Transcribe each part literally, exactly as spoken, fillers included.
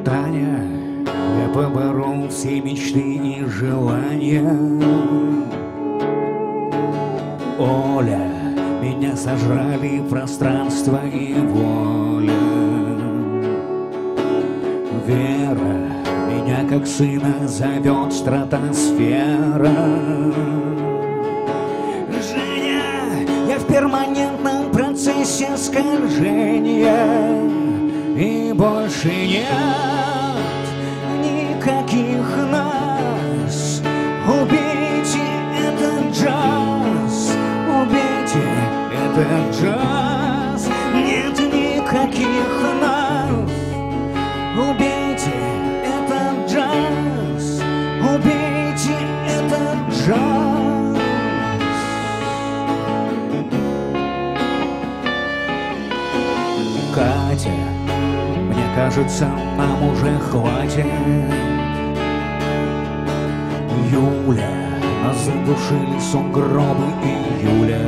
Таня, я поборол все мечты и желания. Оля, меня сожрали пространство и воля. Вера, меня как сына зовет стратосфера. Женя, я в перманентном процессе скольжения, и больше нет никаких нас. Убейте этот джаз, убейте этот джаз. Нет никаких нас. Убейте этот джаз, убейте этот джаз. Катя, мне кажется, нам уже хватит. Юля, нас задушили сугробы июля.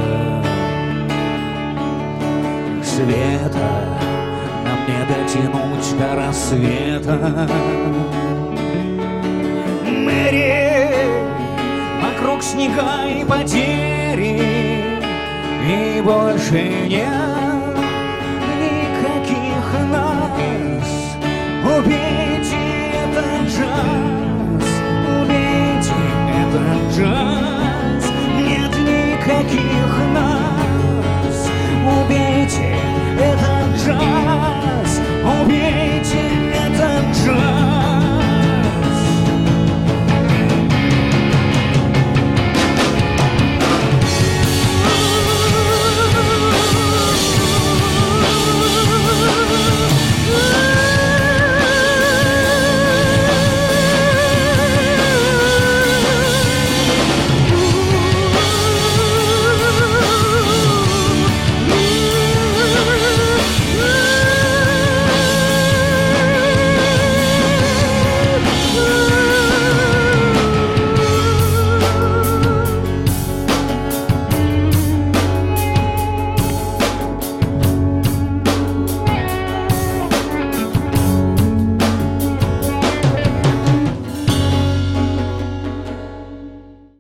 Света, нам не дотянуть до рассвета. Мэри, вокруг снега и потери, и больше нет